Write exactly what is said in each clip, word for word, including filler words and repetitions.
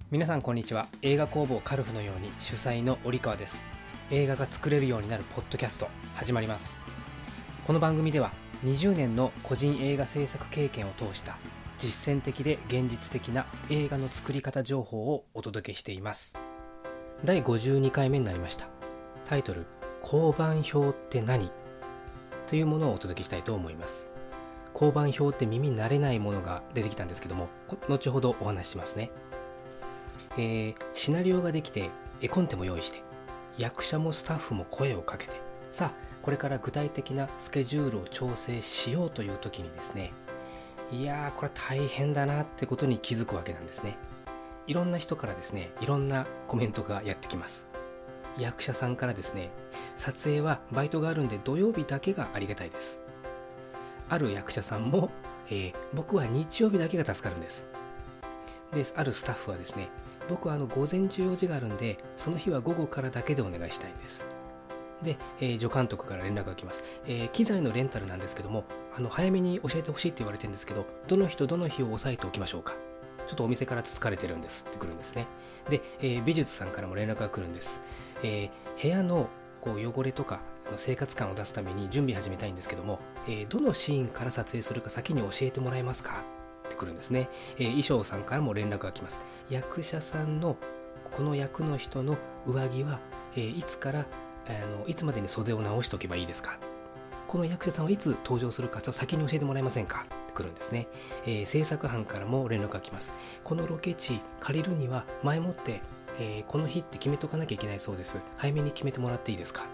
皆さんこんにちは。映画工房カルフのように主催の折川です。映画が作れるようになるポッドキャスト始まります。この番組ではにじゅうねんの個人映画制作経験を通した実践的で現実的な映画の作り方情報をお届けしています。だいごじゅうにかいめになりました。タイトル、香盤表って何？というものをお届けしたいと思います。香盤表って耳慣れないものが出てきたんですけども、後ほどお話ししますね。えー、シナリオができて、絵コンテも用意して、役者もスタッフも声をかけて、さあこれから具体的なスケジュールを調整しようという時にですね、いやーこれ大変だなってことに気づくわけなんですね。いろんな人からですね、いろんなコメントがやってきます。役者さんからですね、撮影はバイトがあるんで土曜日だけがありがたいです。ある役者さんも、えー、僕は日曜日だけが助かるんです。で、あるスタッフはですね、僕はあの午前中用事があるんで、その日は午後からだけでお願いしたいんです。で、えー、助監督から連絡が来ます。えー、機材のレンタルなんですけども、あの早めに教えてほしいって言われてるんですけど、どの日とどの日を押さえておきましょうか。ちょっとお店からつつかれてるんですって来るんですね。で、えー、美術さんからも連絡が来るんです。えー、部屋のこう汚れとか生活感を出すために準備始めたいんですけども、えー、どのシーンから撮影するか先に教えてもらえますかって来るんですね。えー、衣装さんからも連絡が来ます。役者さんのこの役の人の上着は、えー、いつからあのいつまでに袖を直しておけばいいですか。この役者さんはいつ登場するか先に教えてもらえませんかって来るんですね。えー、制作班からも連絡が来ます。このロケ地借りるには前もって、えー、この日って決めとかなきゃいけないそうです。早めに決めてもらっていいですか。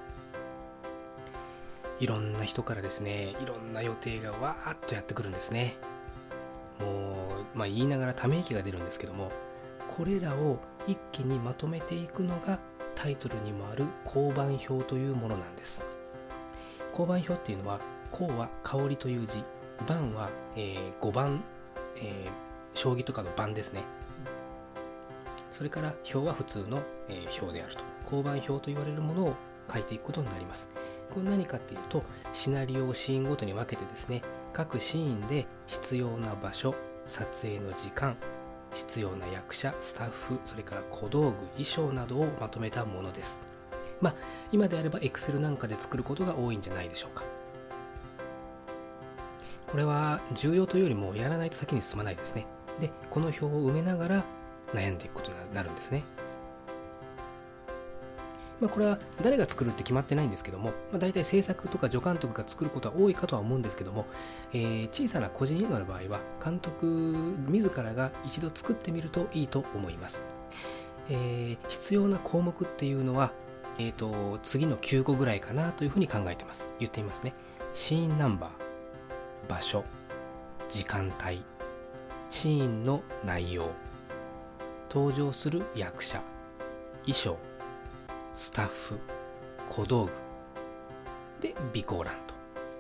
いろんな人からですね、いろんな予定がわーっとやってくるんですね。もう、まあ、言いながらため息が出るんですけども、これらを一気にまとめていくのがタイトルにもある香盤表というものなんです。香盤表っていうのは、香は香りという字、盤は、えー、ごばん、えー、将棋とかの盤ですね。それから表は普通の、えー、表であると。香盤表と言われるものを書いていくことになります。これ何かっていうと、シナリオをシーンごとに分けてですね、各シーンで必要な場所、撮影の時間、必要な役者、スタッフ、それから小道具、衣装などをまとめたものです。まあ、今であれば Excel なんかで作ることが多いんじゃないでしょうか。これは重要というよりもやらないと先に進まないですね。で、この表を埋めながら悩んでいくことになるんですね。まあ、これは誰が作るって決まってないんですけども、まあ、大体制作とか助監督が作ることは多いかとは思うんですけども、えー、小さな個人映画の場合は監督自らが一度作ってみるといいと思います。えー、必要な項目っていうのは、えーと、次のきゅうこぐらいかなというふうに考えてます。言ってみますね。シーンナンバー、場所、時間帯、シーンの内容、登場する役者、衣装、スタッフ、小道具で備考欄と、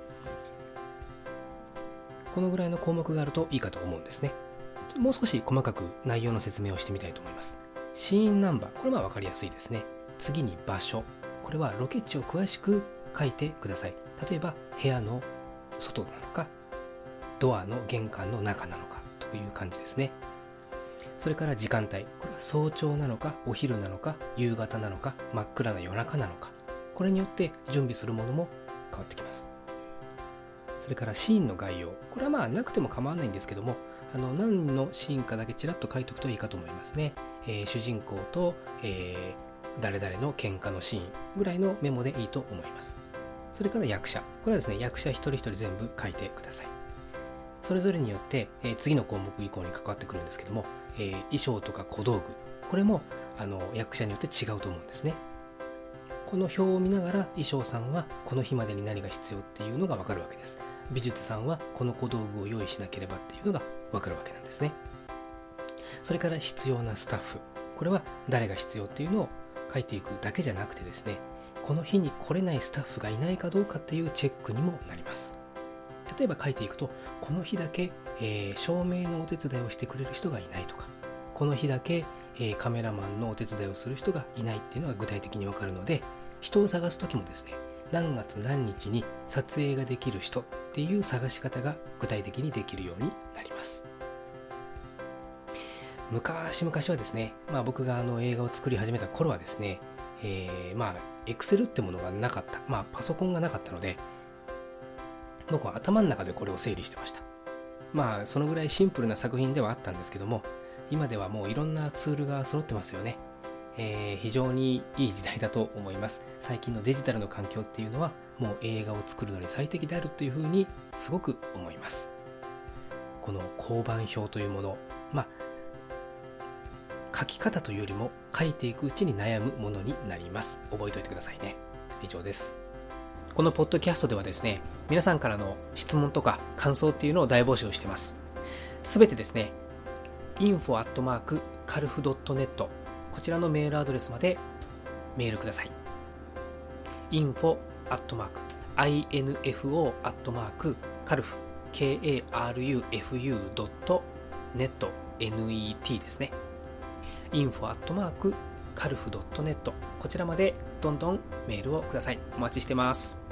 このぐらいの項目があるといいかと思うんですね。もう少し細かく内容の説明をしてみたいと思います。シーンナンバー、これは分かりやすいですね。次に場所、これはロケ地を詳しく書いてください。例えば部屋の外なのか、ドアの玄関の中なのかという感じですね。それから時間帯、これは早朝なのかお昼なのか夕方なのか真っ暗な夜中なのか、これによって準備するものも変わってきます。それからシーンの概要、これはまあなくても構わないんですけども、あの何のシーンかだけちらっと書いておくといいかと思いますね。えー、主人公と、えー、誰々の喧嘩のシーンぐらいのメモでいいと思います。それから役者、これはですね、役者一人一人全部書いてください。それぞれによって、えー、次の項目以降に関わってくるんですけども、えー、衣装とか小道具、これもあの役者によって違うと思うんですね。この表を見ながら衣装さんはこの日までに何が必要っていうのが分かるわけです。美術さんはこの小道具を用意しなければっていうのが分かるわけなんですね。それから必要なスタッフ、これは誰が必要っていうのを書いていくだけじゃなくてですね、この日に来れないスタッフがいないかどうかっていうチェックにもなります。例えば書いていくと、この日だけ、えー、照明のお手伝いをしてくれる人がいないとか、この日だけ、えー、カメラマンのお手伝いをする人がいないっていうのが具体的に分かるので、人を探すときもですね、何月何日に撮影ができる人っていう探し方が具体的にできるようになります。 昔々はですね、まあ、僕があの映画を作り始めた頃はですね、えー、まあ Excel ってものがなかった、まあ、パソコンがなかったので、僕は頭の中でこれを整理してました。まあそのぐらいシンプルな作品ではあったんですけども、今ではもういろんなツールが揃ってますよね。えー、非常にいい時代だと思います。最近のデジタルの環境っていうのはもう映画を作るのに最適であるというふうにすごく思います。この香盤表というもの、まあ書き方というよりも書いていくうちに悩むものになります。覚えておいてくださいね。以上です。このポッドキャストではですね、皆さんからの質問とか感想っていうのを大募集しています。すべてですね、インフォ アットマーク カルフ ドットネット こちらのメールアドレスまでメールください。インフォ アットマーク インフォ アットマーク カルフ ケーエーアールユーエフユー ドットネット ネット ですね。インフォ アットマーク カルフ ドットネット こちらまでどんどんメールをください。お待ちしてます。